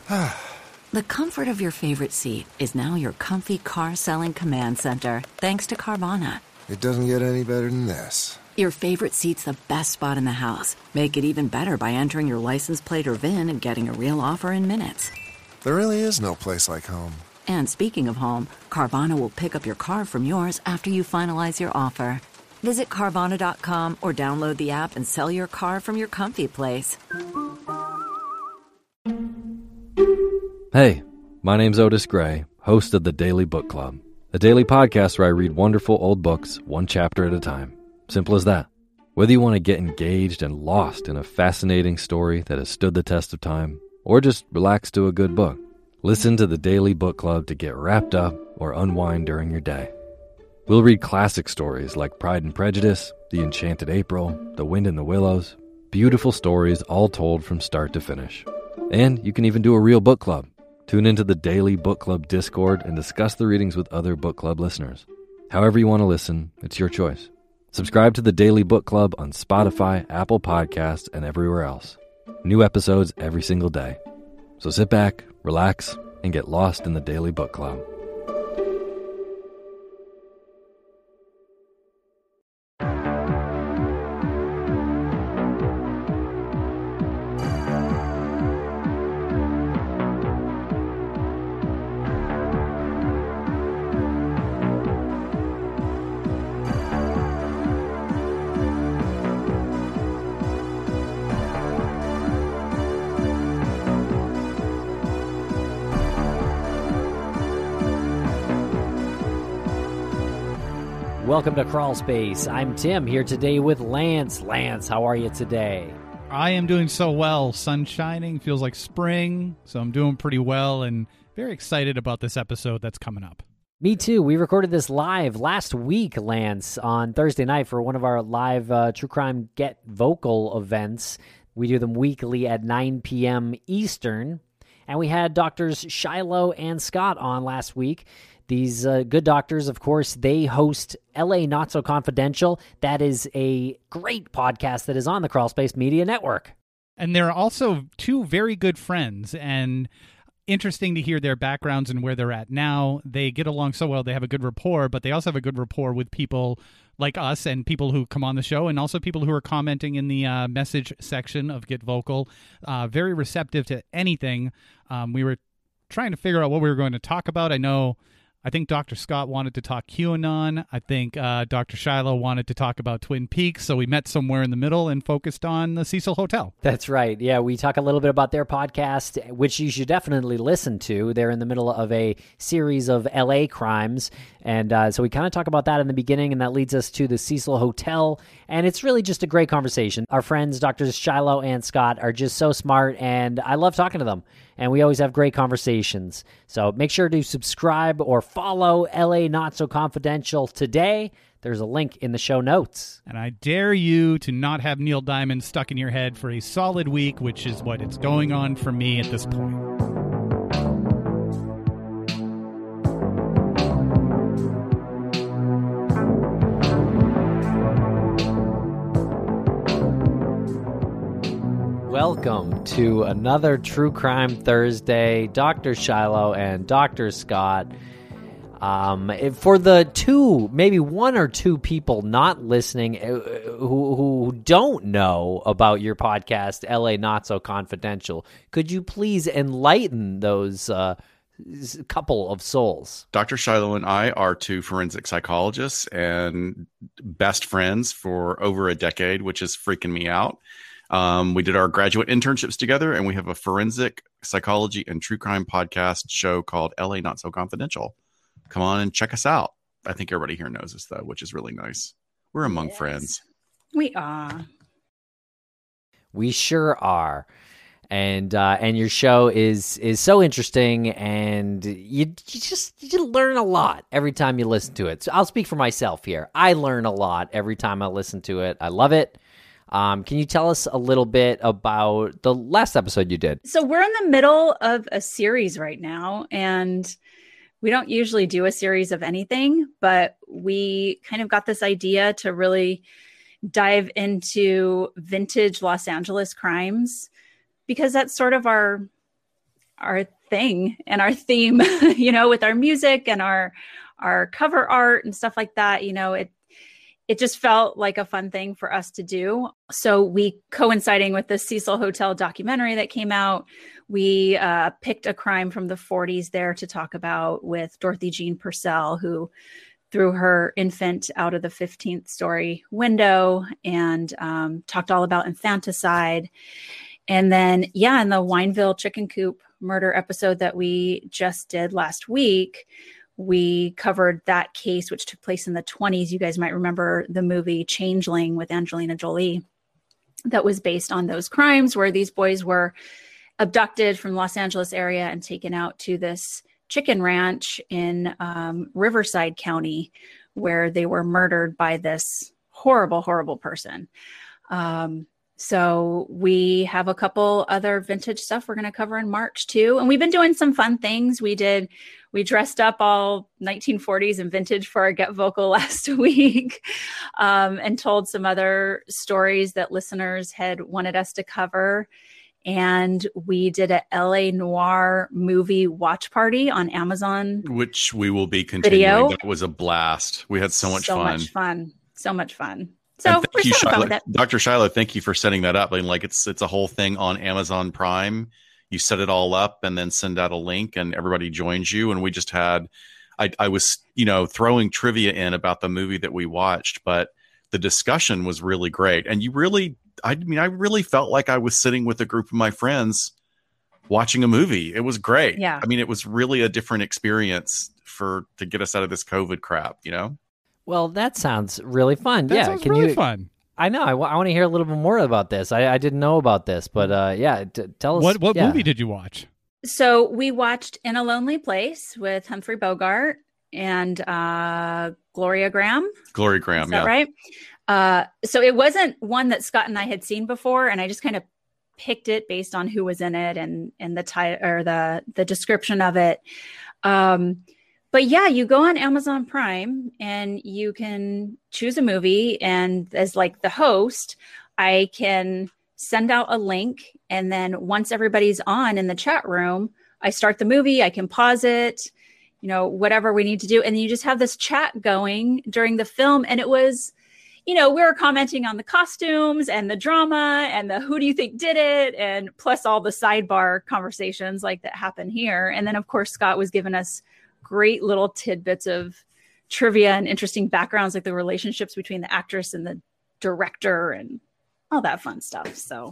The comfort of your favorite seat is now your comfy car selling command center, thanks to Carvana. It doesn't get any better than this. Your favorite seat's the best spot in the house. Make it even better by entering your license plate or VIN and getting a real offer in minutes. There really is no place like home. And speaking of home, Carvana will pick up your car from yours after you finalize your offer. Visit Carvana.com or download the app and sell your car from your comfy place. Hey, my name's Otis Gray, host of the Daily Book Club, a daily podcast where I read wonderful old books, one chapter at a time. Simple as that. Whether you want to get engaged and lost in a fascinating story that has stood the test of time, or just relax to a good book, listen to the Daily Book Club to get wrapped up or unwind during your day. We'll read classic stories like Pride and Prejudice, The Enchanted April, The Wind in the Willows, beautiful stories all told from start to finish. And you can even do a real book club. Tune into the Daily Book Club Discord and discuss the readings with other book club listeners. However you want to listen, it's your choice. Subscribe to the Daily Book Club on Spotify, Apple Podcasts, and everywhere else. New episodes every single day. So sit back, relax, and get lost in the Daily Book Club. Welcome to Crawl Space. I'm Tim here today with Lance. Lance, how are you today? I am doing so well. Sun shining, feels like spring, so I'm doing pretty well and very excited about this episode that's coming up. Me too. We recorded this live last week, Lance, on Thursday night for one of our live True Crime Get Vocal events. We do them weekly at 9 p.m. Eastern, and we had Doctors Shiloh and Scott on last week. These good doctors, of course, they host LA Not So Confidential. That is a great podcast that is on the Crawl Space Media Network. And they're also two very good friends, and interesting to hear their backgrounds and where they're at now. They get along so well. They have a good rapport, but they also have a good rapport with people like us and people who come on the show, and also people who are commenting in the message section of Get Vocal. Very receptive to anything. We were trying to figure out what we were going to talk about. I think Dr. Scott wanted to talk QAnon. I think Dr. Shiloh wanted to talk about Twin Peaks. So we met somewhere in the middle and focused on the Cecil Hotel. That's right. Yeah, we talk a little bit about their podcast, which you should definitely listen to. They're in the middle of a series of LA crimes. And so we kind of talk about that in the beginning, and that leads us to the Cecil Hotel. And it's really just a great conversation. Our friends, Drs. Shiloh and Scott, are just so smart, and I love talking to them. And we always have great conversations. So make sure to subscribe or follow LA Not So Confidential today. There's a link in the show notes. And I dare you to not have Neil Diamond stuck in your head for a solid week, which is what it's going on for me at this point. Welcome to another True Crime Thursday. Dr. Shiloh and Dr. Scott. For the two, maybe one or two people not listening who don't know about your podcast, LA Not So Confidential, could you please enlighten those couple of souls? Dr. Shiloh and I are two forensic psychologists and best friends for over a decade, which is freaking me out. We did our graduate internships together, and we have a forensic psychology and true crime podcast show called LA Not So Confidential. Come on and check us out. I think everybody here knows us, though, which is really nice. We're among friends. We are. We sure are. And your show is so interesting, and you learn a lot every time you listen to it. So I'll speak for myself here. I learn a lot every time I listen to it. I love it. Can you tell us a little bit about the last episode you did? So we're in the middle of a series right now, and we don't usually do a series of anything, but we kind of got this idea to really dive into vintage Los Angeles crimes, because that's sort of our our thing and our theme, with our music and our cover art and stuff like that. It just felt like a fun thing for us to do. So we, coinciding with the Cecil Hotel documentary that came out, we picked a crime from the 40s there to talk about with Dorothy Jean Purcell, who threw her infant out of the 15th story window, and talked all about infanticide. And then, in the Wineville chicken coop murder episode that we just did last week, we covered that case, which took place in the 1920s. You guys might remember the movie Changeling with Angelina Jolie that was based on those crimes, where these boys were abducted from Los Angeles area and taken out to this chicken ranch in Riverside County, where they were murdered by this horrible, horrible person. So we have a couple other vintage stuff we're going to cover in March too. And we've been doing some fun things. We dressed up all 1940s and vintage for our Get Vocal last week, and told some other stories that listeners had wanted us to cover. And we did a LA Noire movie watch party on Amazon, which we will be continuing. Video. That was a blast. We had so much fun. So much fun. So thank you, Shiloh. Dr. Shiloh, thank you for setting that up. It's a whole thing on Amazon Prime. You set it all up and then send out a link, and everybody joins you. And we just had, I was, throwing trivia in about the movie that we watched, but the discussion was really great. And I really felt like I was sitting with a group of my friends watching a movie. It was great. Yeah. It was really a different experience to get us out of this COVID crap, Well, that sounds really fun. That sounds really fun. I know. I want to hear a little bit more about this. I didn't know about this, but tell us. What movie did you watch? So we watched In a Lonely Place with Humphrey Bogart and Gloria Graham. Gloria Graham, Is that right? So it wasn't one that Scott and I had seen before, and I just kind of picked it based on who was in it and the title or the description of it. But you go on Amazon Prime and you can choose a movie, and as like the host, I can send out a link, and then once everybody's on in the chat room, I start the movie, I can pause it, whatever we need to do. And then you just have this chat going during the film. And it was, we were commenting on the costumes and the drama and the who do you think did it, and plus all the sidebar conversations like that happen here. And then of course, Scott was giving us great little tidbits of trivia and interesting backgrounds, like the relationships between the actress and the director and all that fun stuff. So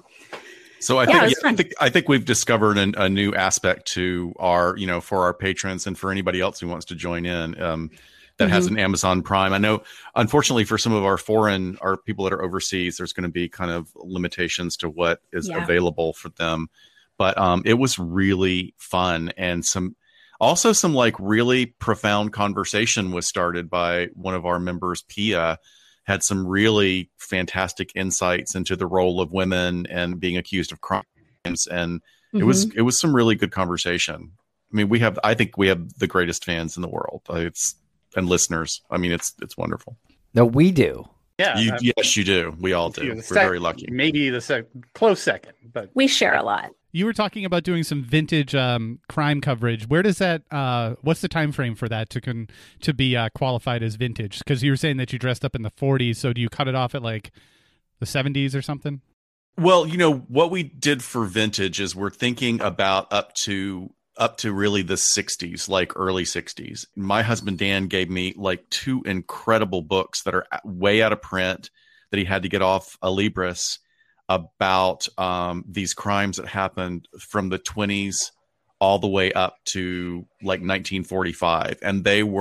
I think we've discovered a new aspect to our, for our patrons and for anybody else who wants to join in, that has an Amazon Prime. I know, unfortunately, for some of our people that are overseas, there's going to be kind of limitations to what is available for them. But it was really fun, and some like really profound conversation was started by one of our members, Pia, had some really fantastic insights into the role of women and being accused of crimes. And it was some really good conversation. I mean, I think we have the greatest fans in the world. And listeners. I mean, it's wonderful. No, we do. Yeah. Yes, you do. We all do. We're very lucky. Maybe close second, but we share a lot. You were talking about doing some vintage crime coverage. Where does that? What's the time frame for that to be qualified as vintage? Because you were saying that you dressed up in the 40s. So do you cut it off at like the 70s or something? Well, what we did for vintage is we're thinking about up to really the 60s, like early 60s. My husband Dan gave me like 2 incredible books that are way out of print that he had to get off Alibris about these crimes that happened from the 20s all the way up to like 1945. And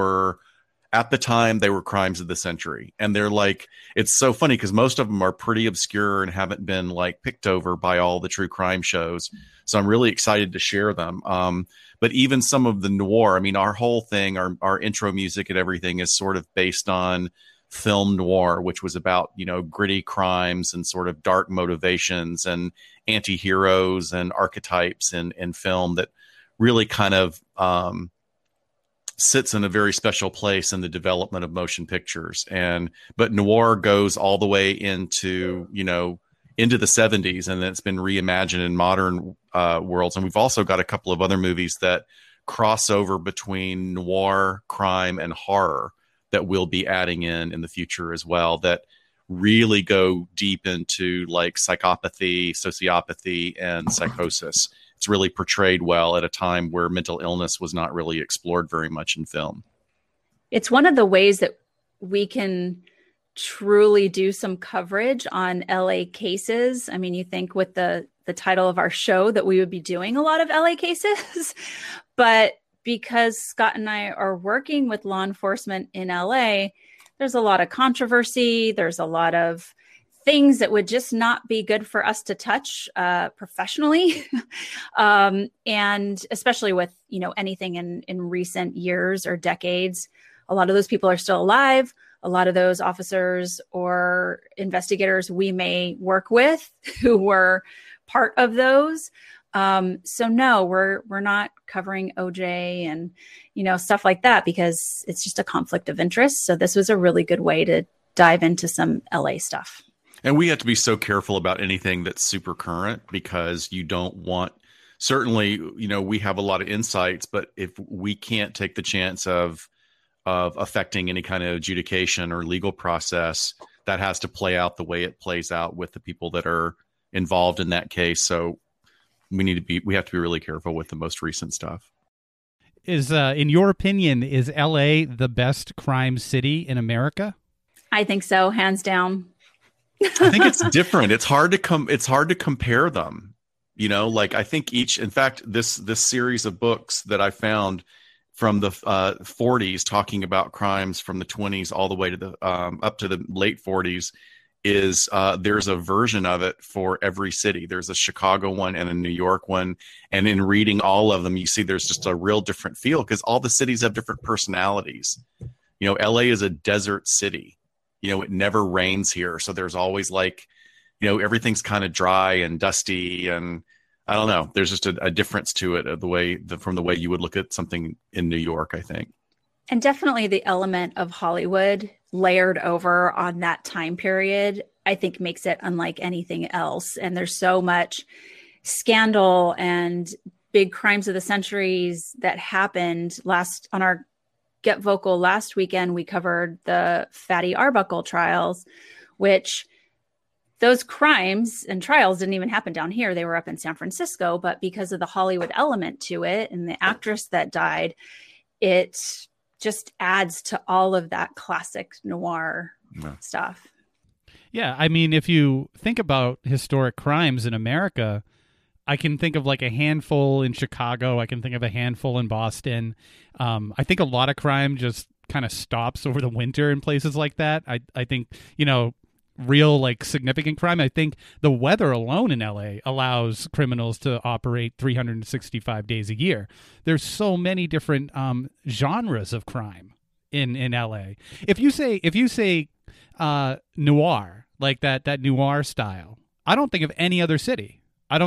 at the time, they were crimes of the century. And they're like, it's so funny because most of them are pretty obscure and haven't been like picked over by all the true crime shows. So I'm really excited to share them. But even some of the noir, I mean, our whole thing, our intro music and everything is sort of based on film noir, which was about, gritty crimes and sort of dark motivations and anti-heroes and archetypes in film that really kind of sits in a very special place in the development of motion pictures. But noir goes all the way into the 70s, and then it's been reimagined in modern worlds. And we've also got a couple of other movies that cross over between noir, crime, and horror that we'll be adding in the future as well, that really go deep into like psychopathy, sociopathy, and psychosis. It's really portrayed well at a time where mental illness was not really explored very much in film. It's one of the ways that we can truly do some coverage on LA cases. I mean, you think with the title of our show that we would be doing a lot of LA cases, but because Scott and I are working with law enforcement in LA, there's a lot of controversy. There's a lot of things that would just not be good for us to touch professionally. And especially with, anything in recent years or decades, a lot of those people are still alive. A lot of those officers or investigators we may work with who were part of those. So no, we're not covering OJ and, stuff like that because it's just a conflict of interest. So this was a really good way to dive into some LA stuff. And we have to be so careful about anything that's super current because you don't want, certainly, we have a lot of insights, but if we can't take the chance of affecting any kind of adjudication or legal process, that has to play out the way it plays out with the people that are involved in that case. So we have to be really careful with the most recent stuff. In your opinion, is LA the best crime city in America? I think so, hands down. I think it's different. It's hard to compare them. I think in fact, this series of books that I found from the 40s talking about crimes from the 20s all the way to the up to the late 40s is there's a version of it for every city. There's a Chicago one and a New York one. And in reading all of them, you see there's just a real different feel because all the cities have different personalities. LA is a desert city. It never rains here. So there's always everything's kind of dry and dusty. And I don't know. There's just a difference to it from the way you would look at something in New York, I think. And definitely the element of Hollywood layered over on that time period, I think makes it unlike anything else. And there's so much scandal and big crimes of the centuries that happened on our Get Vocal last weekend. We covered the Fatty Arbuckle trials, which those crimes and trials didn't even happen down here. They were up in San Francisco, but because of the Hollywood element to it and the actress that died, it just adds to all of that classic noir stuff. Yeah. I mean, if you think about historic crimes in America, I can think of like a handful in Chicago. I can think of a handful in Boston. I think a lot of crime just kind of stops over the winter in places like that. I think, real significant crime. I think the weather alone in LA allows criminals to operate 365 days a year. There's so many different genres of crime in LA. If you say noir, like that noir style, I don't think of any other city.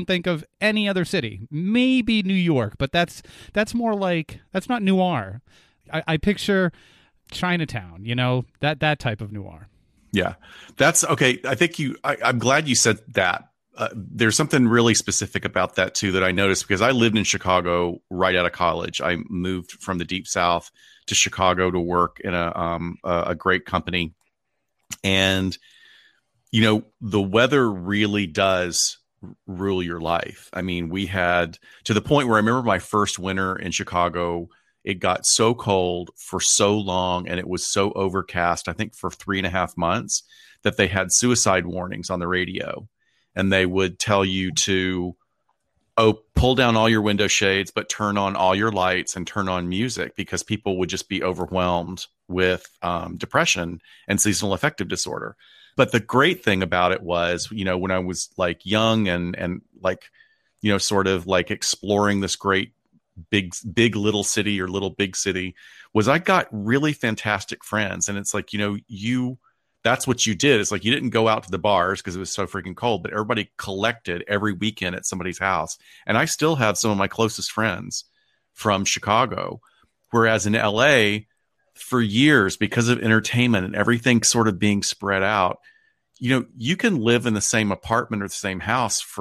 Maybe New York, but that's more like, that's not noir. I picture Chinatown, that type of noir. Yeah, that's okay. I think I'm glad you said that. There's something really specific about that too that I noticed because I lived in Chicago right out of college. I moved from the Deep South to Chicago to work in a great company, and the weather really does rule your life. I mean, we had to the point where I remember my first winter in Chicago. It got so cold for so long and it was so overcast, I think for 3.5 months, that they had suicide warnings on the radio. And they would tell you to, pull down all your window shades, but turn on all your lights and turn on music because people would just be overwhelmed with depression and seasonal affective disorder. But the great thing about it was, when I was young and sort of exploring this great big little city or little big city, was I got really fantastic friends. And it's that's what you did. It's you didn't go out to the bars because it was so freaking cold, but everybody collected every weekend at somebody's house. And I still have some of my closest friends from Chicago. Whereas in LA, for years, because of entertainment and everything sort of being spread out, you can live in the same apartment or the same house for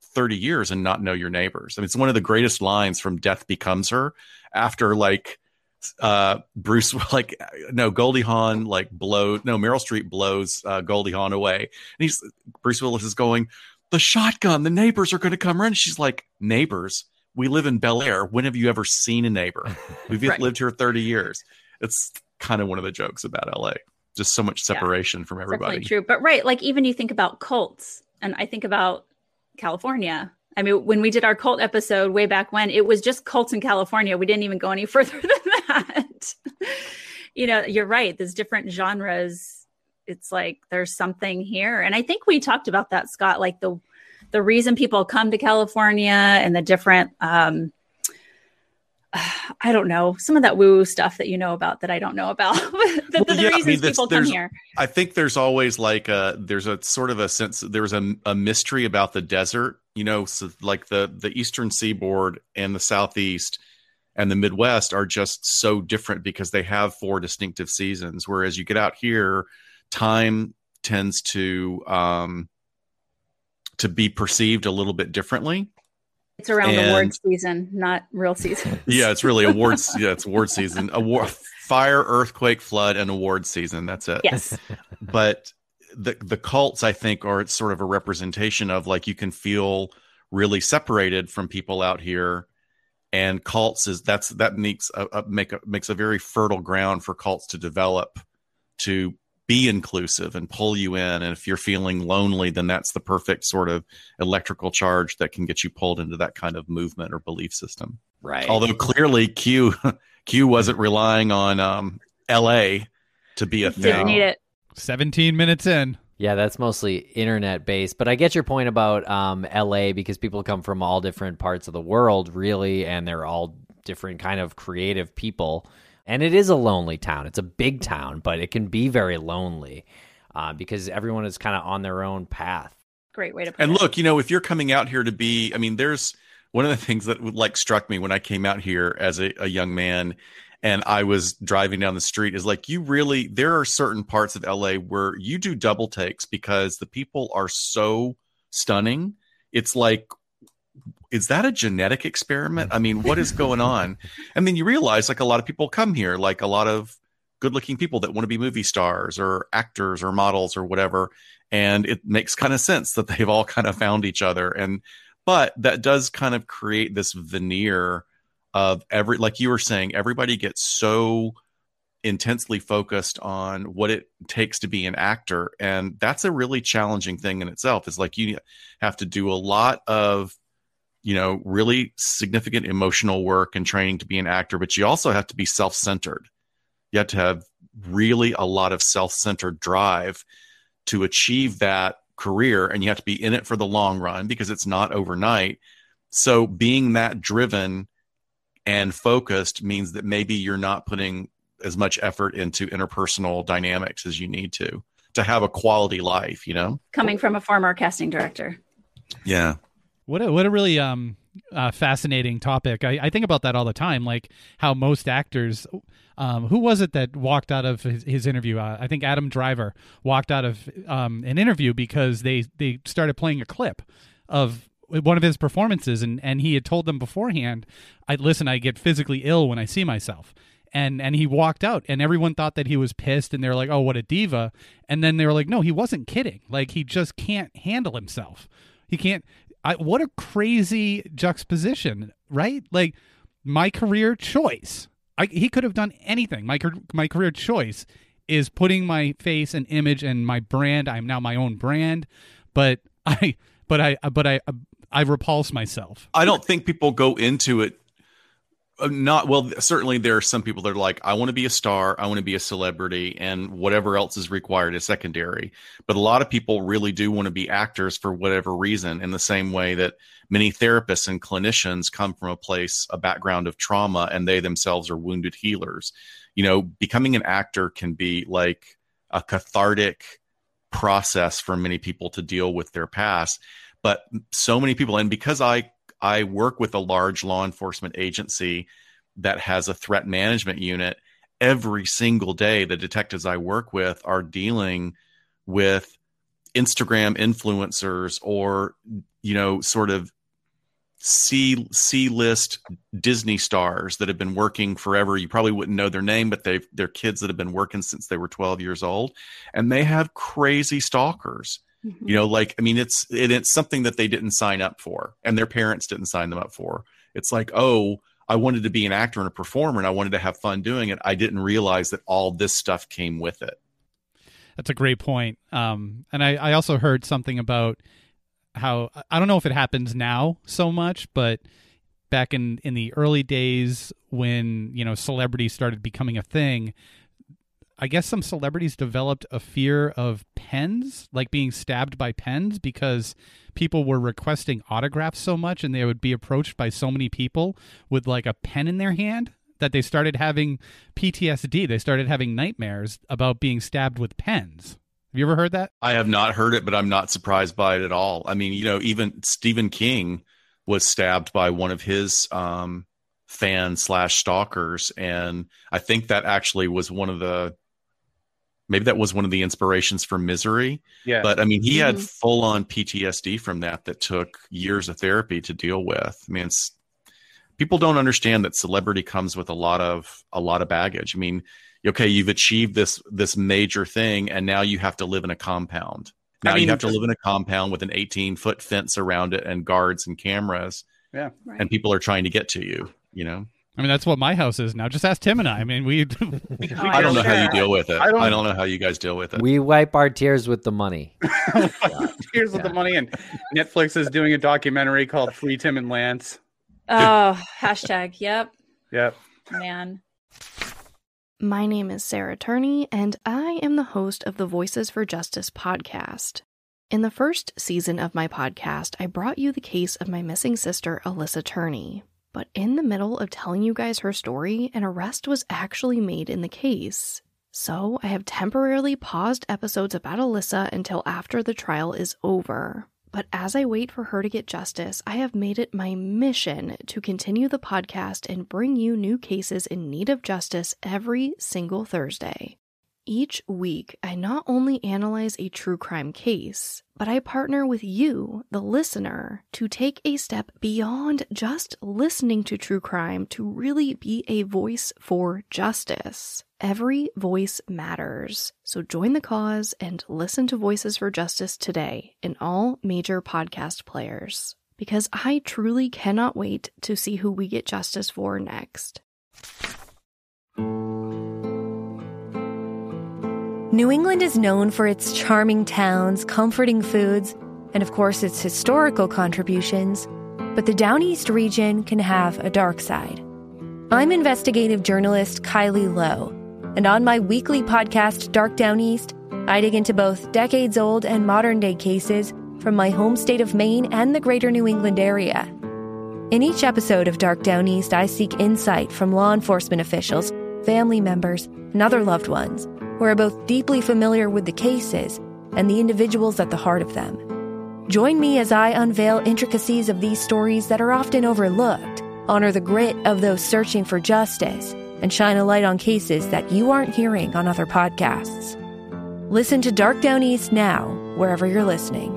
30 years and not know your neighbors. I mean, it's one of the greatest lines from Death Becomes Her, after like Bruce, like, no, Goldie Hawn Meryl Streep blows Goldie Hawn away, and Bruce Willis is going, the shotgun, the neighbors are going to come around. She's like, neighbors? We live in Bel Air. When have you ever seen a neighbor? We've lived here 30 years. It's kind of one of the jokes about LA. Just so much separation from everybody. Definitely true. But like even you think about cults, and I think about California. I mean, when we did our cult episode way back when, it was just cults in California. We didn't even go any further than that. You're right. There's different genres. It's like there's something here. And I think we talked about that, Scott, like the reason people come to California and the different, I don't know, some of that woo stuff that you know about that I don't know about. the reasons people come here. I think there's always like there's a sort of a sense, there's a mystery about the desert, so like the Eastern Seaboard and the Southeast and the Midwest are just so different because they have 4 distinctive seasons. Whereas you get out here, time tends to be perceived a little bit differently. It's around award season, not real season. Yeah, it's really awards. Yeah, it's award season. Fire, earthquake, flood, and award season. That's it. Yes. But the cults, I think, are sort of a representation of like you can feel really separated from people out here, and cults makes a very fertile ground for cults to develop, to be inclusive and pull you in. And if you're feeling lonely, then that's the perfect sort of electrical charge that can get you pulled into that kind of movement or belief system. Right. Although clearly Q wasn't relying on LA to be a thing. Didn't need it. 17 minutes in. Yeah, that's mostly internet based, but I get your point about LA, because people come from all different parts of the world, really, and they're all different kind of creative people. And it is a lonely town. It's a big town, but it can be very lonely because everyone is kind of on their own path. Great way to put it. And look, if you're coming out here to be, I mean, there's one of the things that like struck me when I came out here as a young man and I was driving down the street is like, there are certain parts of LA where you do double takes because the people are so stunning. It's like, is that a genetic experiment? I mean, what is going on? And then you realize like a lot of people come here, like a lot of good looking people that want to be movie stars or actors or models or whatever. And it makes kind of sense that they've all kind of found each other. But that does kind of create this veneer of like you were saying, everybody gets so intensely focused on what it takes to be an actor. And that's a really challenging thing in itself. It's like you have to do a lot of really significant emotional work and training to be an actor, but you also have to be self-centered. You have to have really a lot of self-centered drive to achieve that career, and you have to be in it for the long run because it's not overnight. So being that driven and focused means that maybe you're not putting as much effort into interpersonal dynamics as you need to have a quality life, Coming from a former casting director. Yeah. What a really fascinating topic. I think about that all the time, like how most actors, who was it that walked out of his interview? I think Adam Driver walked out of an interview because they started playing a clip of one of his performances, and he had told them beforehand, I get physically ill when I see myself. And he walked out, and everyone thought that he was pissed, and they're like, oh, what a diva. And then they were like, no, he wasn't kidding. Like, he just can't handle himself. He can't. What a crazy juxtaposition, right? Like, my career choice. He could have done anything. My career choice is putting my face and image and my brand. I'm now my own brand, but I repulse myself. I don't think people go into it. Certainly there are some people that are like, I want to be a star, I want to be a celebrity, and whatever else is required is secondary. But a lot of people really do want to be actors for whatever reason, in the same way that many therapists and clinicians come from a background of trauma, and they themselves are wounded healers. Becoming an actor can be like a cathartic process for many people to deal with their past. But so many people, and because I work with a large law enforcement agency that has a threat management unit, every single day the detectives I work with are dealing with Instagram influencers or, sort of C-list Disney stars that have been working forever. You probably wouldn't know their name, but they're kids that have been working since they were 12 years old, and they have crazy stalkers. Mm-hmm. It's something that they didn't sign up for, and their parents didn't sign them up for. It's like, oh, I wanted to be an actor and a performer, and I wanted to have fun doing it. I didn't realize that all this stuff came with it. That's a great point. And I also heard something about how, I don't know if it happens now so much, but back in the early days when, celebrities started becoming a thing, I guess some celebrities developed a fear of pens, like being stabbed by pens, because people were requesting autographs so much and they would be approached by so many people with like a pen in their hand that they started having PTSD. They started having nightmares about being stabbed with pens. Have you ever heard that? I have not heard it, but I'm not surprised by it at all. I mean, even Stephen King was stabbed by one of his fan/stalkers. And I think that actually was one of the inspirations for Misery. Yeah. But I mean, he had full on PTSD from that took years of therapy to deal with. I mean, people don't understand that celebrity comes with a lot of baggage. I mean, okay, you've achieved this major thing, and now you have to live in a compound. Now you have to live in a compound with an 18-foot fence around it and guards and cameras. Yeah. Right. And people are trying to get to you, I mean, that's what my house is now. Just ask Tim and I. I mean, I don't know how you deal with it. I don't know how you guys deal with it. We wipe our tears with the money. Tears with the money. And Netflix is doing a documentary called Free Tim and Lance. Oh, hashtag. Yep. Yep. Man. My name is Sarah Turney, and I am the host of the Voices for Justice podcast. In the first season of my podcast, I brought you the case of my missing sister, Alyssa Turney. But in the middle of telling you guys her story, an arrest was actually made in the case. So I have temporarily paused episodes about Alyssa until after the trial is over. But as I wait for her to get justice, I have made it my mission to continue the podcast and bring you new cases in need of justice every single Thursday. Each week, I not only analyze a true crime case, but I partner with you, the listener, to take a step beyond just listening to true crime to really be a voice for justice. Every voice matters. So join the cause and listen to Voices for Justice today in all major podcast players. Because I truly cannot wait to see who we get justice for next. New England is known for its charming towns, comforting foods, and of course its historical contributions, but the Down East region can have a dark side. I'm investigative journalist Kylie Lowe, and on my weekly podcast, Dark Down East, I dig into both decades-old and modern-day cases from my home state of Maine and the greater New England area. In each episode of Dark Down East, I seek insight from law enforcement officials, family members, and other loved ones who are both deeply familiar with the cases and the individuals at the heart of them. Join me as I unveil intricacies of these stories that are often overlooked, honor the grit of those searching for justice, and shine a light on cases that you aren't hearing on other podcasts. Listen to Dark Down East now, wherever you're listening.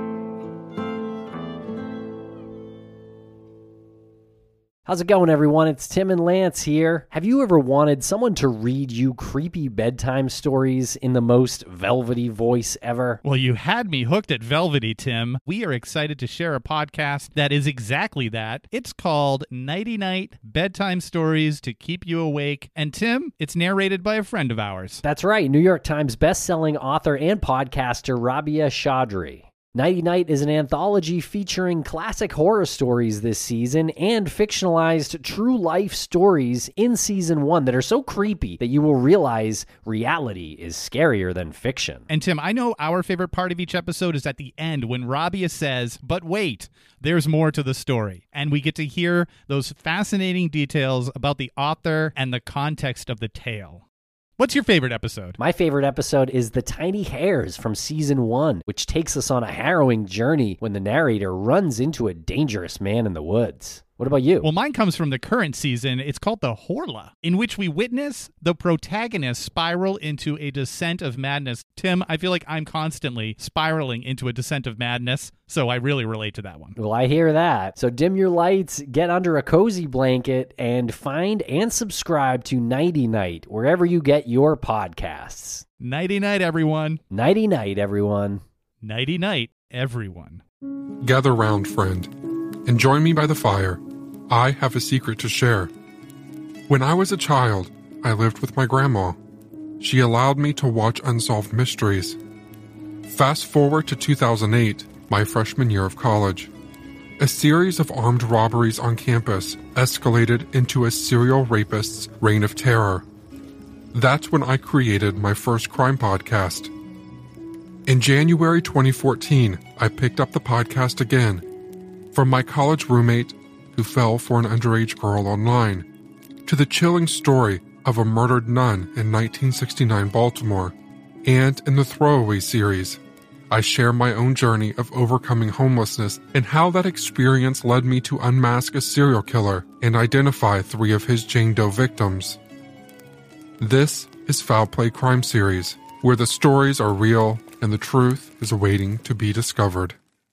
How's it going, everyone? It's Tim and Lance here. Have you ever wanted someone to read you creepy bedtime stories in the most velvety voice ever? Well, you had me hooked at velvety, Tim. We are excited to share a podcast that is exactly that. It's called Nighty Night Bedtime Stories to Keep You Awake. And Tim, it's narrated by a friend of ours. That's right, New York Times bestselling author and podcaster Rabia Chaudhry. Nighty Night is an anthology featuring classic horror stories this season and fictionalized true-life stories in Season 1 that are so creepy that you will realize reality is scarier than fiction. And Tim, I know our favorite part of each episode is at the end when Rabia says, but wait, there's more to the story. And we get to hear those fascinating details about the author and the context of the tale. What's your favorite episode? My favorite episode is The Tiny Hairs from Season 1, which takes us on a harrowing journey when the narrator runs into a dangerous man in the woods. What about you? Well, mine comes from the current season. It's called The Horla, in which we witness the protagonist spiral into a descent of madness. Tim, I feel like I'm constantly spiraling into a descent of madness, so I really relate to that one. Well, I hear that. So dim your lights, get under a cozy blanket, and find and subscribe to Nighty Night, wherever you get your podcasts. Nighty-night, everyone. Nighty-night, everyone. Nighty-night, everyone. Gather round, friend, and join me by the fire. I have a secret to share. When I was a child, I lived with my grandma. She allowed me to watch unsolved mysteries. Fast forward to 2008, my freshman year of college. A series of armed robberies on campus escalated into a serial rapist's reign of terror. That's when I created my first crime podcast. In January 2014, I picked up the podcast again. From my college roommate who fell for an underage girl online, to the chilling story of a murdered nun in 1969 Baltimore, and in the Throwaway series, I share my own journey of overcoming homelessness and how that experience led me to unmask a serial killer and identify 3 of his Jane Doe victims. This is Foul Play Crime Series, where the stories are real and the truth is waiting to be discovered.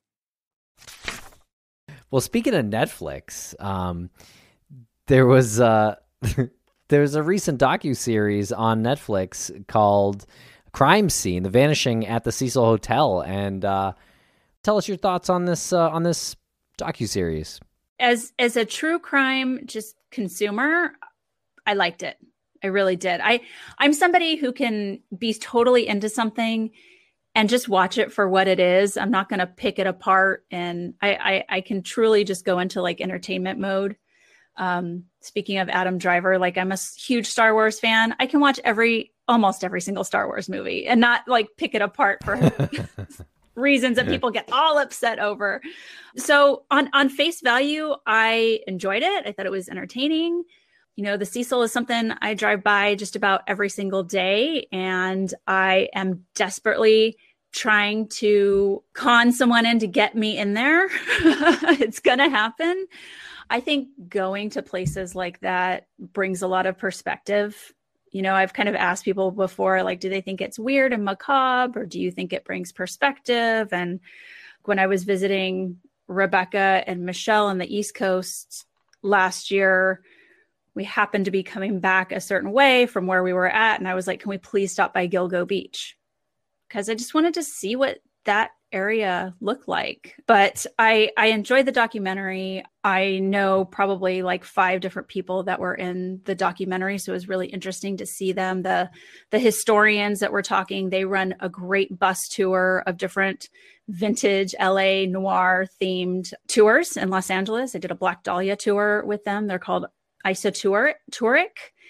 Well, speaking of Netflix, there was a recent docuseries on Netflix called Crime Scene: The Vanishing at the Cecil Hotel, and tell us your thoughts on this docuseries. As a true crime just consumer, I liked it. I really did. I'm somebody who can be totally into something and just watch it for what it is. I'm not going to pick it apart. And I can truly just go into like entertainment mode. Speaking of Adam Driver, like I'm a huge Star Wars fan. I can watch almost every single Star Wars movie and not like pick it apart for reasons that people get all upset over. So on face value, I enjoyed it. I thought it was entertaining. You know, the Cecil is something I drive by just about every single day, and I am desperately trying to con someone in to get me in there. It's going to happen. I think going to places like that brings a lot of perspective. You know, I've kind of asked people before, like, do they think it's weird and macabre, or do you think it brings perspective? And when I was visiting Rebecca and Michelle on the East Coast last year, we happened to be coming back a certain way from where we were at. And I was like, can we please stop by Gilgo Beach? Because I just wanted to see what that area looked like. But I enjoyed the documentary. I know probably like 5 different people that were in the documentary. So it was really interesting to see them. The historians that were talking, they run a great bus tour of different vintage LA noir themed tours in Los Angeles. I did a Black Dahlia tour with them. They're called Isotouric.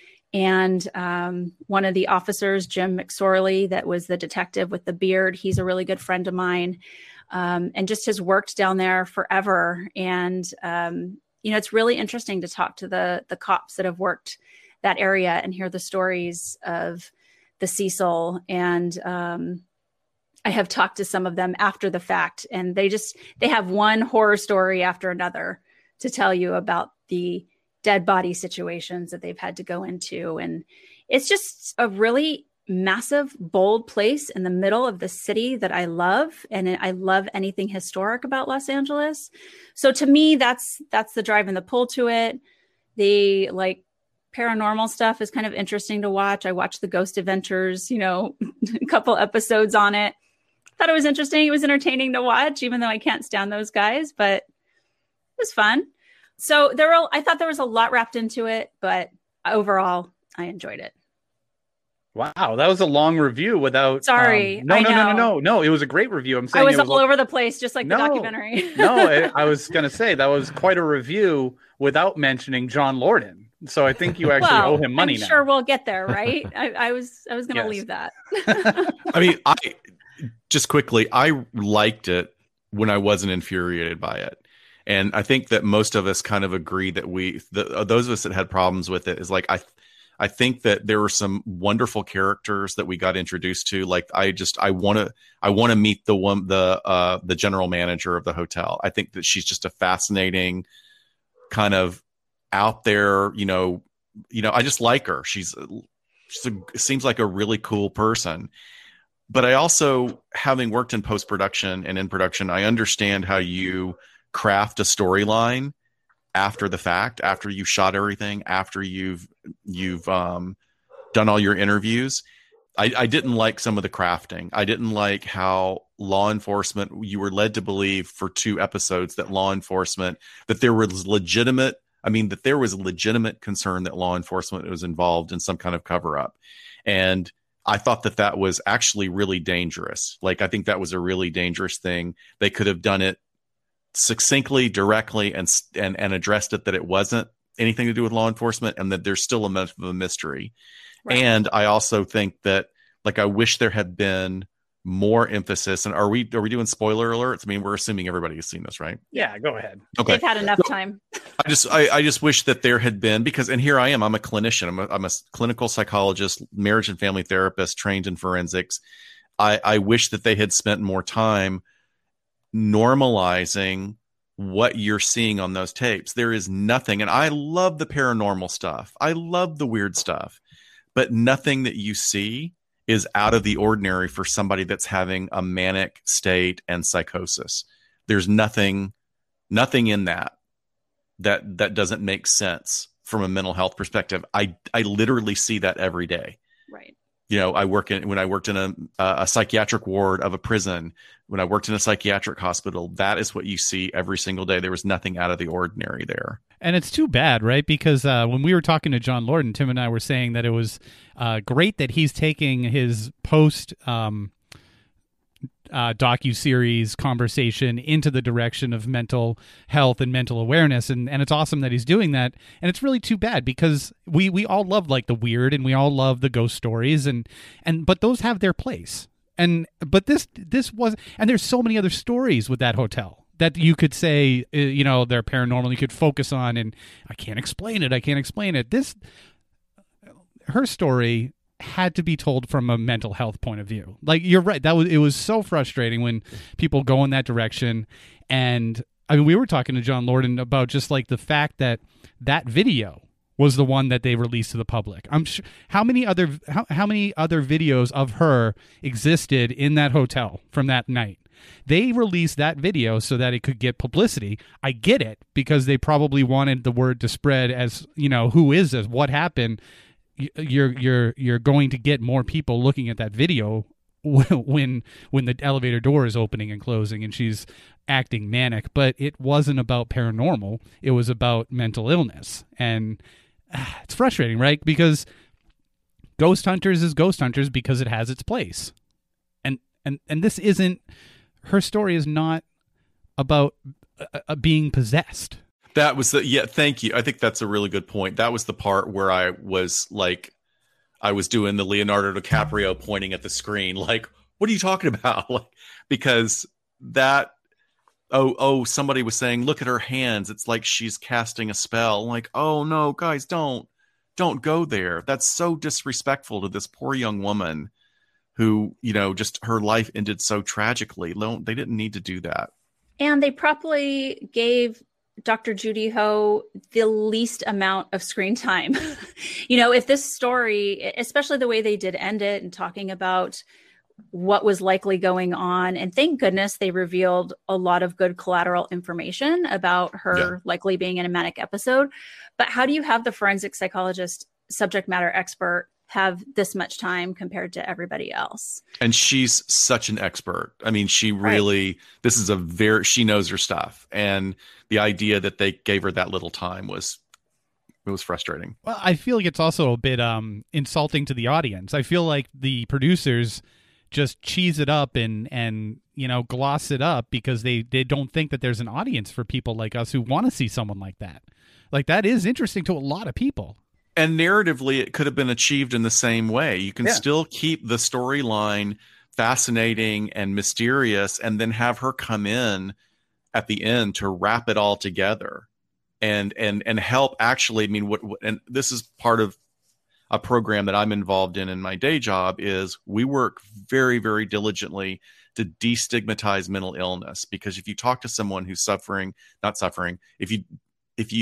And one of the officers, Jim McSorley, that was the detective with the beard, he's a really good friend of mine, and just has worked down there forever. And, you know, it's really interesting to talk to the cops that have worked that area and hear the stories of the Cecil. And I have talked to some of them after the fact, and they have one horror story after another to tell you about the dead body situations that they've had to go into. And it's just a really massive, bold place in the middle of the city that I love. And I love anything historic about Los Angeles. So to me, that's the drive and the pull to it. The like paranormal stuff is kind of interesting to watch. I watched the Ghost Adventures, you know, a couple episodes on it. Thought it was interesting. It was entertaining to watch, even though I can't stand those guys, but it was fun. So I thought there was a lot wrapped into it, but overall, I enjoyed it. Wow, that was a long review without. Sorry, No. It was a great review. I'm saying I was all over the place, just like the No. documentary. I was going to say that was quite a review without mentioning John Lorden. So I think you actually owe him money now. Sure, we'll get there, right? I was going to leave that. I mean, I liked it when I wasn't infuriated by it. And I think that most of us kind of agree that those of us that had problems with it is like, I think that there were some wonderful characters that we got introduced to. Like, I want to meet the general manager of the hotel. I think that she's just a fascinating kind of out there, I just like her. Seems like a really cool person. But I also, having worked in post-production and in production, I understand how you craft a storyline after the fact, after you shot everything, after you've done all your interviews. I didn't like some of the crafting. I didn't like how law enforcement, you were led to believe for 2 episodes that that there was legitimate concern that law enforcement was involved in some kind of cover-up. And I thought that was actually really dangerous. Like, I think that was a really dangerous thing. They could have done it succinctly, directly, and addressed it that it wasn't anything to do with law enforcement, and that there's still a mystery. Right. And I also think that, like, I wish there had been more emphasis. And are we doing spoiler alerts? I mean, we're assuming everybody has seen this, right? Yeah, go ahead. Okay. They've had enough time. I just wish that there had been, because, and here I am, I'm a clinician. I'm a clinical psychologist, marriage and family therapist, trained in forensics. I wish that they had spent more time normalizing what you're seeing on those tapes. There is nothing, and I love the paranormal stuff. I love the weird stuff, but nothing that you see is out of the ordinary for somebody that's having a manic state and psychosis. There's nothing in that doesn't make sense from a mental health perspective. I literally see that every day. Right. When I worked in a psychiatric ward of a prison, when I worked in a psychiatric hospital, that is what you see every single day. There was nothing out of the ordinary there. And it's too bad, right? Because when we were talking to John Lorden, Tim and I were saying that it was great that he's taking his post docuseries conversation into the direction of mental health and mental awareness, and it's awesome that he's doing that. And it's really too bad, because we all love, like, the weird, and we all love the ghost stories, but those have their place. But this was, and there's so many other stories with that hotel that you could say, they're paranormal, you could focus on, and I can't explain it. Her story had to be told from a mental health point of view. Like, you're right. It was so frustrating when people go in that direction. And I mean, we were talking to John Lorden about just, like, the fact that video was the one that they released to the public. I'm sure how many other videos of her existed in that hotel from that night. They released that video so that it could get publicity. I get it, because they probably wanted the word to spread as, who is this? What happened? You're going to get more people looking at that video when the elevator door is opening and closing and she's acting manic. But it wasn't about paranormal. It was about mental illness. And it's frustrating, right? Because Ghost Hunters is Ghost Hunters because it has its place. And this isn't, her story is not about being possessed. That was thank you. I think that's a really good point. That was the part where I was doing the Leonardo DiCaprio pointing at the screen, like, what are you talking about? Like, because that, somebody was saying, look at her hands. It's like she's casting a spell. I'm like, oh no, guys, don't go there. That's so disrespectful to this poor young woman who, just her life ended so tragically. They didn't need to do that. And they probably gave Dr. Judy Ho the least amount of screen time. If this story, especially the way they did end it and talking about what was likely going on, and thank goodness they revealed a lot of good collateral information about her likely being in a manic episode. But how do you have the forensic psychologist, subject matter expert, have this much time compared to everybody else? And she's such an expert. I mean, she really, right. She knows her stuff. And the idea that they gave her that little time was frustrating. Well, I feel like it's also a bit insulting to the audience. I feel like the producers just cheese it up and gloss it up because they don't think that there's an audience for people like us who want to see someone like that. Like, that is interesting to a lot of people. And narratively, it could have been achieved in the same way. You can still keep the storyline fascinating and mysterious, and then have her come in at the end to wrap it all together and help. Actually, I mean, and this is part of a program that I'm involved in my day job, is we work very, very diligently to destigmatize mental illness. Because if you talk to someone who's if you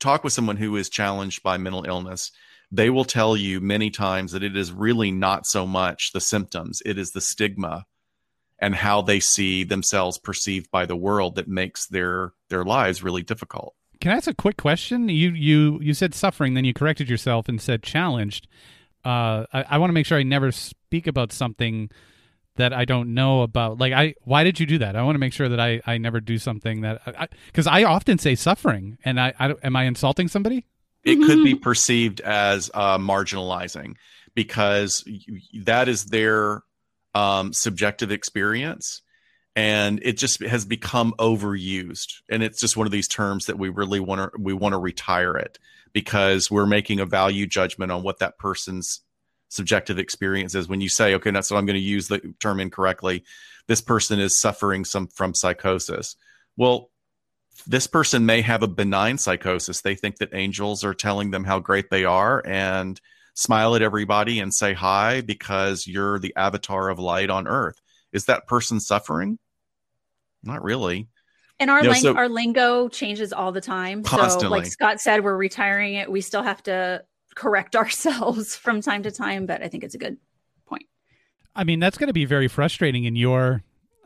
talk with someone who is challenged by mental illness, they will tell you many times that it is really not so much the symptoms, it is the stigma and how they see themselves perceived by the world that makes their lives really difficult. Can I ask a quick question? You said suffering, then you corrected yourself and said challenged. I want to make sure I never speak about something that I don't know about. Like, why did you do that? I want to make sure that I never do something that, because I often say suffering, and am I insulting somebody? It could be perceived as marginalizing, because that is their subjective experience, and it just has become overused. And it's just one of these terms that we really want to retire it, because we're making a value judgment on what that person's subjective experience is. When you say, okay, that's what I'm going to use the term incorrectly, this person is suffering from psychosis. Well, this person may have a benign psychosis. They think that angels are telling them how great they are and smile at everybody and say hi because you're the avatar of light on earth. Is that person suffering? Not really. And our lingo changes all the time. Constantly. So like Scott said, we're retiring it. We still have to correct ourselves from time to time, but I think it's a good point. I mean, that's going to be very frustrating in your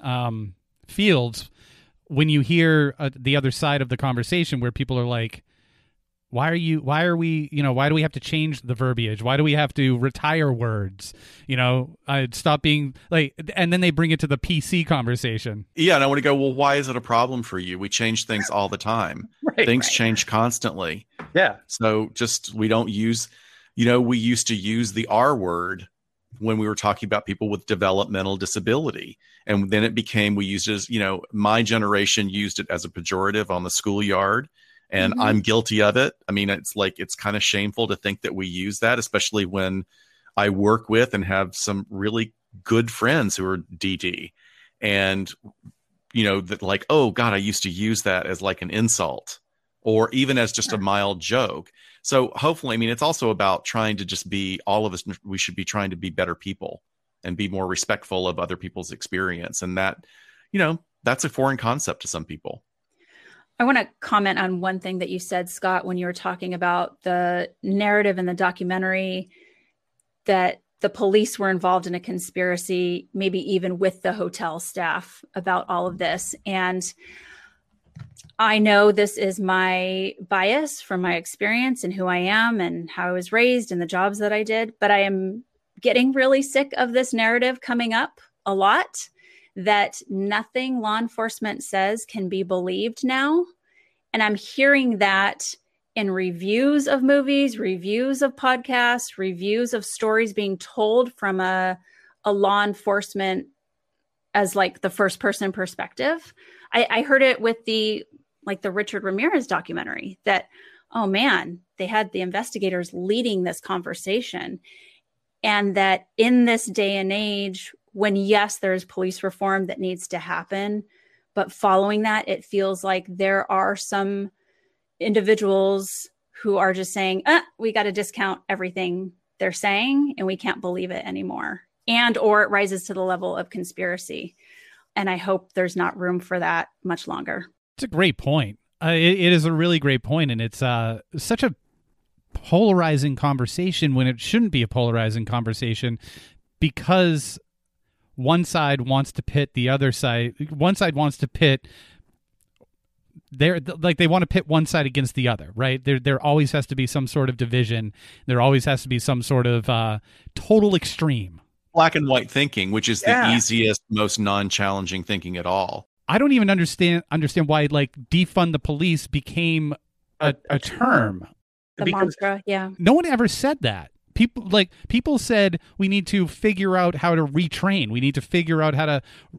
fields when you hear the other side of the conversation where people are like, why do we have to change the verbiage? Why do we have to retire words? Stop being like, and then they bring it to the PC conversation. Yeah. And I want to go, well, why is it a problem for you? We change things all the time. Things change constantly. Yeah. So we don't use, we used to use the R word when we were talking about people with developmental disability. And then it became, we used it as, my generation used it as a pejorative on the schoolyard. And I'm guilty of it. I mean, it's kind of shameful to think that we use that, especially when I work with and have some really good friends who are DD. And, that like, oh God, I used to use that as like an insult or even as just a mild joke. So hopefully, I mean, it's also about trying to just be, all of us, we should be trying to be better people and be more respectful of other people's experience. And that, that's a foreign concept to some people. I want to comment on one thing that you said, Scott, when you were talking about the narrative in the documentary that the police were involved in a conspiracy, maybe even with the hotel staff about all of this. And I know this is my bias from my experience and who I am and how I was raised and the jobs that I did, but I am getting really sick of this narrative coming up a lot, that nothing law enforcement says can be believed now. And I'm hearing that in reviews of movies, reviews of podcasts, reviews of stories being told from a law enforcement as like the first person perspective. I heard it with the Richard Ramirez documentary that, oh man, they had the investigators leading this conversation. And that in this day and age, when yes, there's police reform that needs to happen, but following that, it feels like there are some individuals who are just saying, we got to discount everything they're saying and we can't believe it anymore. Or it rises to the level of conspiracy. And I hope there's not room for that much longer. It's a great point. It is a really great point. And it's such a polarizing conversation when it shouldn't be a polarizing conversation, because one side wants to pit the other side. One side wants to pit they want to pit one side against the other, right? There always has to be some sort of division. There always has to be some sort of total extreme. Black and white thinking, which is the easiest, most non-challenging thinking at all. I don't even understand why defund the police became a term. The mantra, yeah. No one ever said that. People said we need to figure out how to retrain. We need to figure out how to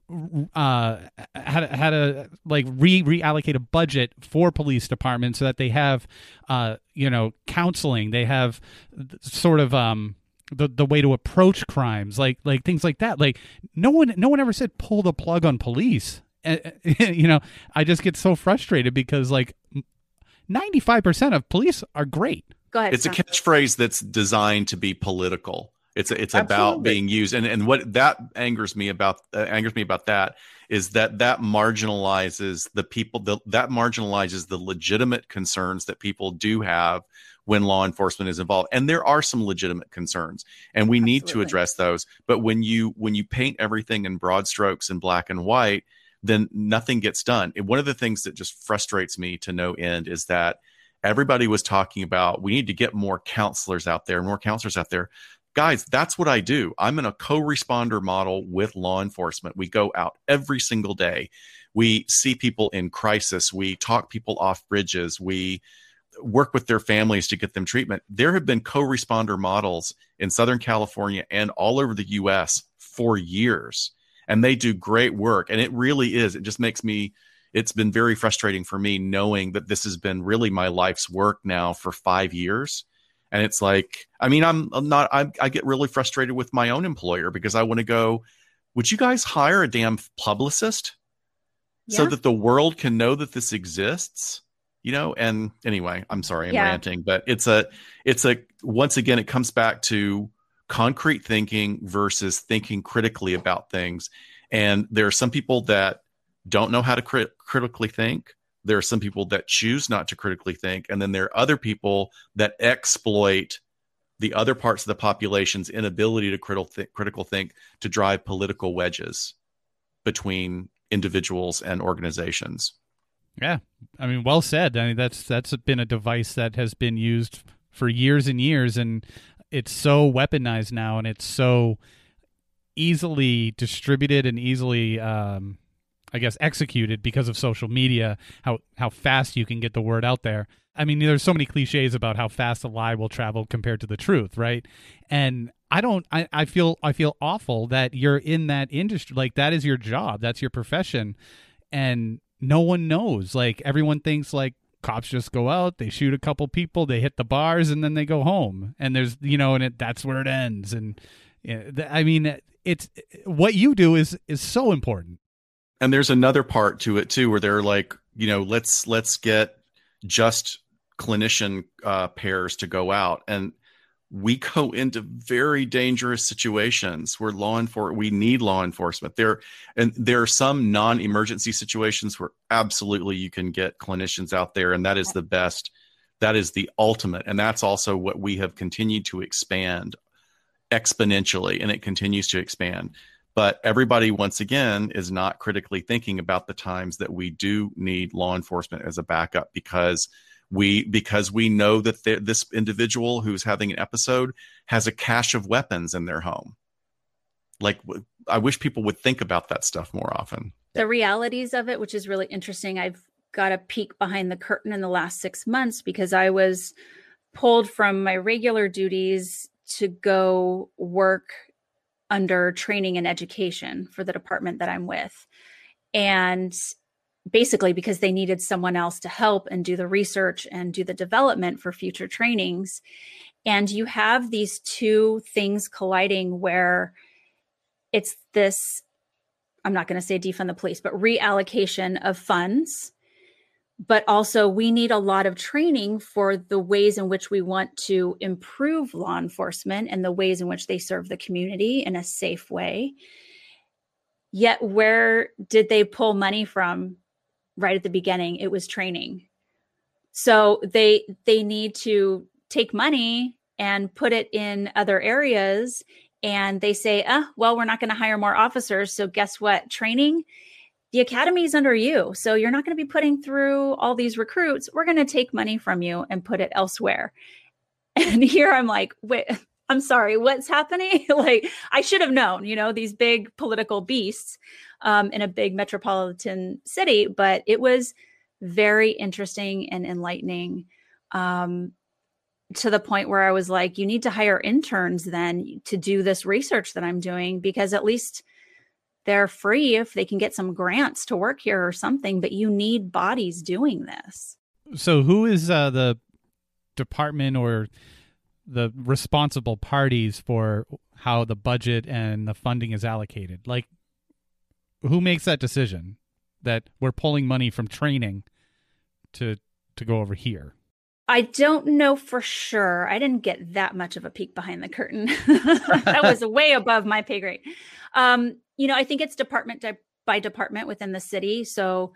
reallocate a budget for police departments so that they have counseling. They have sort of the way to approach crimes, like things like that. Like no one ever said pull the plug on police. I just get so frustrated because 95% of police are great. Go ahead, it's a catchphrase that's designed to be political. It's about being used, and what that angers me about that is that marginalizes the people, that marginalizes the legitimate concerns that people do have when law enforcement is involved. And there are some legitimate concerns, and we need to address those. But when you paint everything in broad strokes in black and white, then nothing gets done. And one of the things that just frustrates me to no end is that everybody was talking about, we need to get more counselors out there, Guys, that's what I do. I'm in a co-responder model with law enforcement. We go out every single day. We see people in crisis. We talk people off bridges. We work with their families to get them treatment. There have been co-responder models in Southern California and all over the U.S. for years, and they do great work. And it really is. It just makes me, it's been very frustrating for me knowing that this has been really my life's work now for 5 years. And it's like, I mean, I get really frustrated with my own employer because I want to go, would you guys hire a damn publicist so that the world can know that this exists? You know, and anyway, I'm sorry, I'm ranting, but it's a, once again, it comes back to concrete thinking versus thinking critically about things. And there are some people that don't know how to critically think. There are some people that choose not to critically think. And then there are other people that exploit the other parts of the population's inability to critical think to drive political wedges between individuals and organizations. Yeah. I mean, well said. I mean, that's been a device that has been used for years and years, and it's so weaponized now, and it's so easily distributed and easily, I guess, executed because of social media, how fast you can get the word out there. I mean, there's so many cliches about how fast a lie will travel compared to the truth, right? And I feel awful that you're in that industry. Like, that is your job. That's your profession. And no one knows. Like, everyone thinks like cops just go out, they shoot a couple people, they hit the bars, and then they go home. And there's, and that's where it ends. And I mean, it's what you do is so important. And there's another part to it too, where they're like, let's get just clinician pairs to go out, and we go into very dangerous situations where we need law enforcement. There are some non-emergency situations where absolutely you can get clinicians out there, and that is the best. That is the ultimate, and that's also what we have continued to expand exponentially, and it continues to expand. But everybody, once again, is not critically thinking about the times that we do need law enforcement as a backup because we know that this individual who's having an episode has a cache of weapons in their home. Like, I wish people would think about that stuff more often. The realities of it, which is really interesting. I've got a peek behind the curtain in the last 6 months because I was pulled from my regular duties to go work under training and education for the department that I'm with. And basically because they needed someone else to help and do the research and do the development for future trainings. And you have these two things colliding where it's this, I'm not going to say defund the police, but reallocation of funds. But also we need a lot of training for the ways in which we want to improve law enforcement and the ways in which they serve the community in a safe way. Yet where did they pull money from right at the beginning? It was training. So they need to take money and put it in other areas. And they say, well, we're not going to hire more officers. So guess what? Training, the academy is under you. So you're not going to be putting through all these recruits. We're going to take money from you and put it elsewhere. And here I'm like, wait, I'm sorry, what's happening? Like, I should have known, these big political beasts in a big metropolitan city, but it was very interesting and enlightening to the point where I was like, you need to hire interns then to do this research that I'm doing, because at least they're free if they can get some grants to work here or something, but you need bodies doing this. So who is the department or the responsible parties for how the budget and the funding is allocated? Like, who makes that decision that we're pulling money from training to go over here? I don't know for sure. I didn't get that much of a peek behind the curtain. That was way above my pay grade. I think it's department by department within the city. So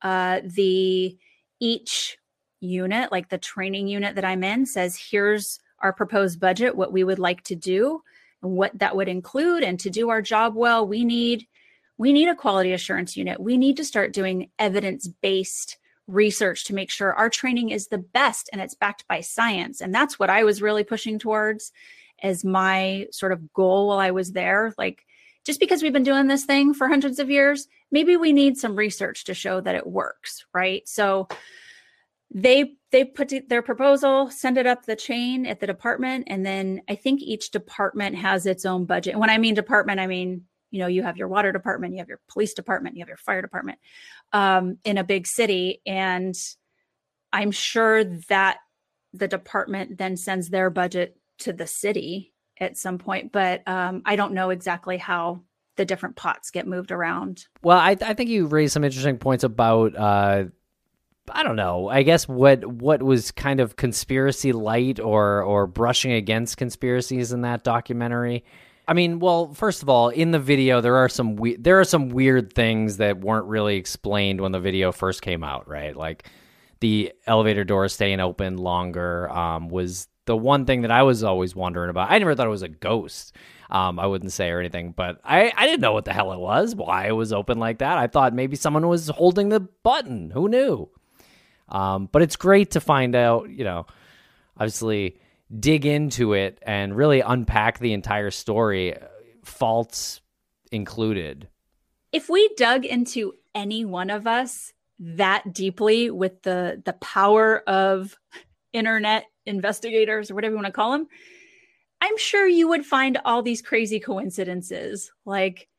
each unit, like the training unit that I'm in, says, here's our proposed budget, what we would like to do, and what that would include. And to do our job well, we need a quality assurance unit. We need to start doing evidence-based research to make sure our training is the best and it's backed by science. And that's what I was really pushing towards as my sort of goal while I was there. Like, just because we've been doing this thing for hundreds of years, maybe we need some research to show that it works, right? So they put their proposal, send it up the chain at the department, and then I think each department has its own budget. And when I mean department, I mean, you have your water department, you have your police department, you have your fire department in a big city. And I'm sure that the department then sends their budget to the city at some point, but I don't know exactly how the different pots get moved around. Well, I think you raised some interesting points about, I don't know, I guess what was kind of conspiracy light or brushing against conspiracies in that documentary. I mean, well, first of all, in the video, there are some weird things that weren't really explained when the video first came out, right? Like the elevator door staying open longer was the one thing that I was always wondering about. I never thought it was a ghost. I wouldn't say or anything, but I didn't know what the hell it was, why it was open like that. I thought maybe someone was holding the button. Who knew? But it's great to find out, obviously dig into it and really unpack the entire story, faults included. If we dug into any one of us that deeply with the power of internet investigators or whatever you want to call them, I'm sure you would find all these crazy coincidences, like,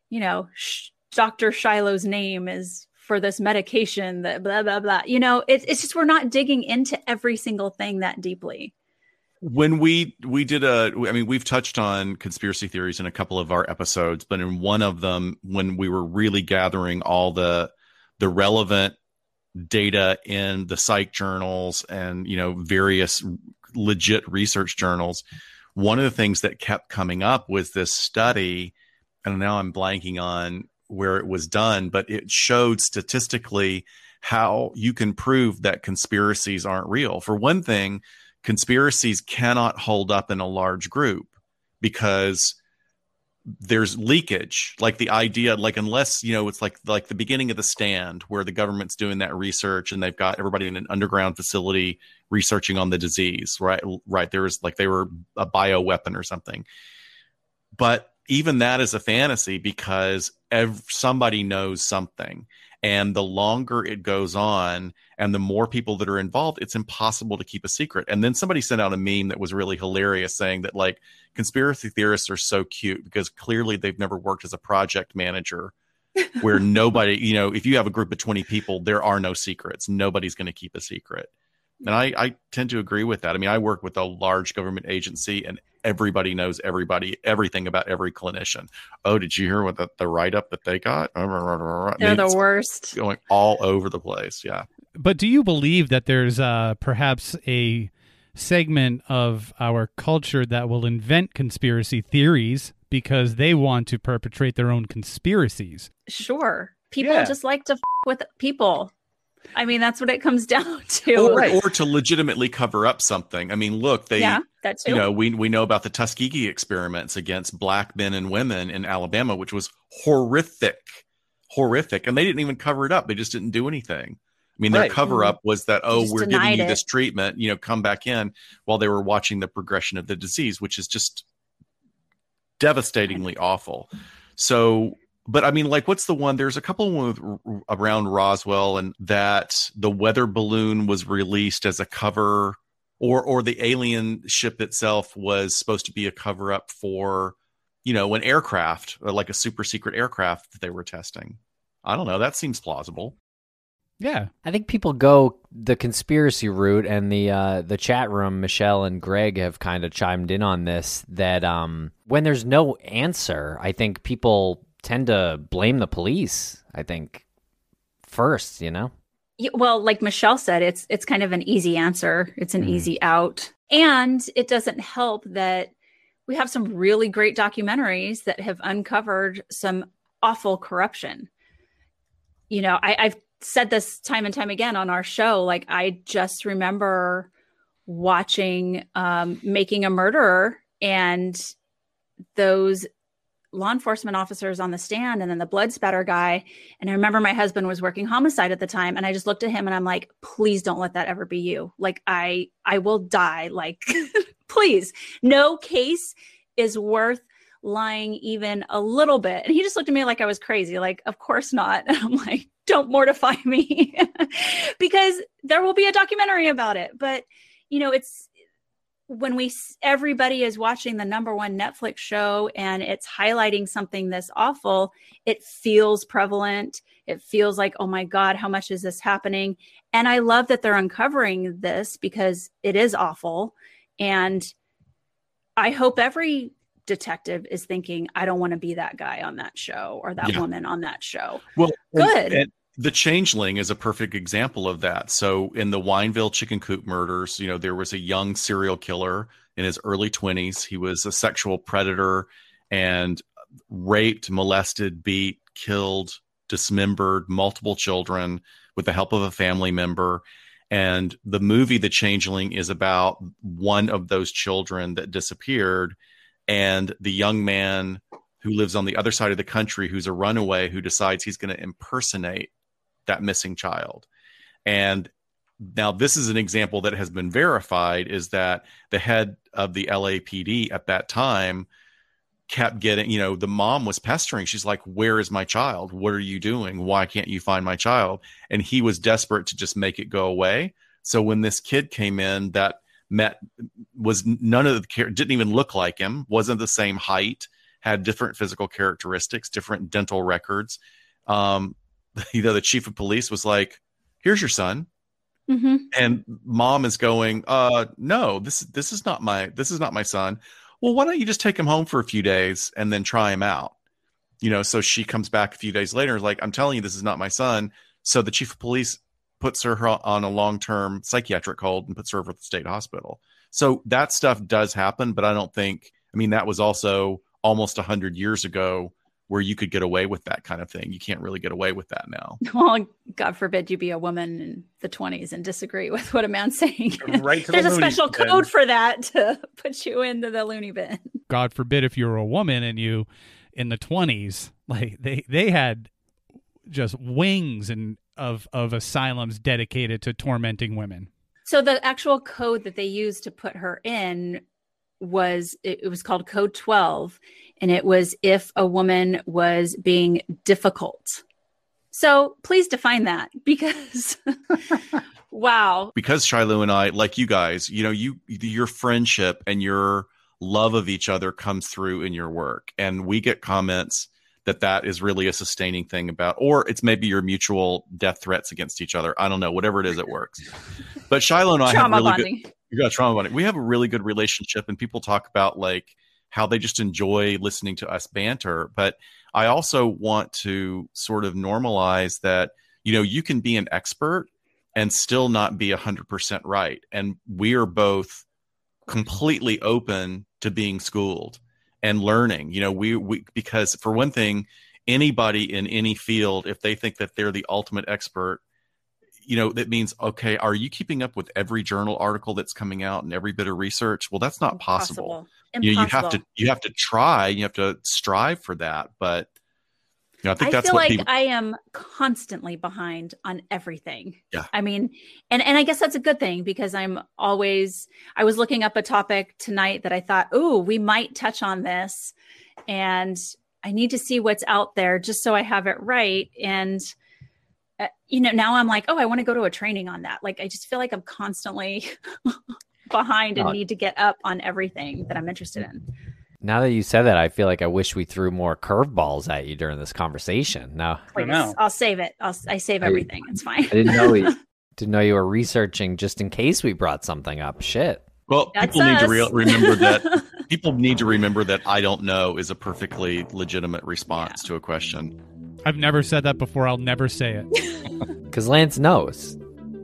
Dr. Shiloh's name is for this medication that blah, blah, blah. It's just, we're not digging into every single thing that deeply. When we did we've touched on conspiracy theories in a couple of our episodes, but in one of them, when we were really gathering all the relevant data in the psych journals and, various legit research journals, one of the things that kept coming up was this study, and now I'm blanking on where it was done, but it showed statistically how you can prove that conspiracies aren't real. For one thing, conspiracies cannot hold up in a large group because there's leakage. Like the idea, like unless, it's like the beginning of The Stand where the government's doing that research and they've got everybody in an underground facility researching on the disease, right? There was like they were a bioweapon or something. But even that is a fantasy because somebody knows something. And the longer it goes on and the more people that are involved, it's impossible to keep a secret. And then somebody sent out a meme that was really hilarious saying that like conspiracy theorists are so cute because clearly they've never worked as a project manager where nobody, if you have a group of 20 people, there are no secrets. Nobody's going to keep a secret. And I tend to agree with that. I mean, I work with a large government agency and everybody knows everything about every clinician. Oh, did you hear what the write-up that they got? They're the worst. Going all over the place. Yeah. But do you believe that there's perhaps a segment of our culture that will invent conspiracy theories because they want to perpetrate their own conspiracies? Sure. People just like to with people. I mean, that's what it comes down to. Or to legitimately cover up something. I mean, look, that's too. We know about the Tuskegee experiments against black men and women in Alabama, which was horrific. And they didn't even cover it up. They just didn't do anything. I mean, their cover up was that, we're giving you this treatment, come back in, while they were watching the progression of the disease, which is just devastatingly awful. So, but I mean, like, what's the one? There's a couple around Roswell, and that the weather balloon was released as a cover, or the alien ship itself was supposed to be a cover up for, an aircraft, or like a super secret aircraft that they were testing. I don't know. That seems plausible. Yeah, I think people go the conspiracy route, and the chat room, Michelle and Greg have kind of chimed in on this. That when there's no answer, I think people tend to blame the police, I think, first, Yeah, well, like Michelle said, it's kind of an easy answer. It's an easy out. And it doesn't help that we have some really great documentaries that have uncovered some awful corruption. I've said this time and time again on our show. Like, I just remember watching Making a Murderer and those law enforcement officers on the stand and then the blood spatter guy. And I remember my husband was working homicide at the time. And I just looked at him and I'm like, please don't let that ever be you. Like, I will die. Like, please, no case is worth lying even a little bit. And he just looked at me like I was crazy. Like, of course not. And I'm like, don't mortify me because there will be a documentary about it. But, it's when everybody is watching the #1 Netflix show and it's highlighting something this awful, it feels prevalent. It feels like, oh my God, how much is this happening? And I love that they're uncovering this because it is awful. And I hope every detective is thinking, I don't want to be that guy on that show or that woman on that show. Well, good. And The Changeling is a perfect example of that. So in the Wineville chicken coop murders, there was a young serial killer in his early 20s. He was a sexual predator and raped, molested, beat, killed, dismembered multiple children with the help of a family member. And the movie The Changeling is about one of those children that disappeared and the young man who lives on the other side of the country, who's a runaway, who decides he's going to impersonate that missing child. And now this is an example that has been verified, is that the head of the LAPD at that time kept getting, the mom was pestering. She's like, where is my child? What are you doing? Why can't you find my child? And he was desperate to just make it go away. So when this kid came in that was none of the didn't even look like him, wasn't the same height, had different physical characteristics, different dental records. The chief of police was like, here's your son. Mm-hmm. And mom is going, no, this is not my son. Well, why don't you just take him home for a few days and then try him out? So she comes back a few days later, like, I'm telling you, this is not my son. So the chief of police puts her on a long-term psychiatric hold and puts her over at the state hospital. So that stuff does happen, but I don't think, that was also almost 100 years ago where you could get away with that kind of thing. You can't really get away with that now. Well, God forbid you be a woman in the 20s and disagree with what a man's saying. Right to There's the a special loony bin. code for that to put you into the loony bin. God forbid if you were a woman and you in the 20s, like they had just wings of asylums dedicated to tormenting women. So the actual code that they used to put her in was called Code 12. And it was if a woman was being difficult. So please define that because, wow. Because Shiloh and I, like you guys, your friendship and your love of each other comes through in your work. And we get comments that is really a sustaining thing or it's maybe your mutual death threats against each other. I don't know, whatever it is, it works. But Shiloh and I have really good, you got trauma bonding. We have a really good relationship and people talk about like how they just enjoy listening to us banter. But I also want to sort of normalize that, you can be an expert and still not be 100% right. And we are both completely open to being schooled and learning, we because for one thing, anybody in any field, if they think that they're the ultimate expert, that means, okay, are you keeping up with every journal article that's coming out and every bit of research? Well, that's not possible. Impossible. You have to try, you have to strive for that. But I think that's feel what like I am constantly behind on everything. Yeah. And I guess that's a good thing because I was looking up a topic tonight that I thought, we might touch on this and I need to see what's out there just so I have it right. And now I'm like, I want to go to a training on that. Like, I just feel like I'm constantly behind and need to get up on everything that I'm interested in. Now that you said that, I feel like I wish we threw more curveballs at you during this conversation. Now, I'll save it. I save everything. It's fine. I didn't know you were researching just in case we brought something up. Shit. Well, people need to remember that. People need to remember that I don't know is a perfectly legitimate response to a question. I've never said that before. I'll never say it. Because Lance knows.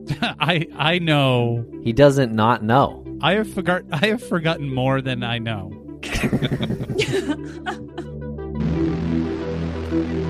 I know. He doesn't not know. I have forgotten more than I know.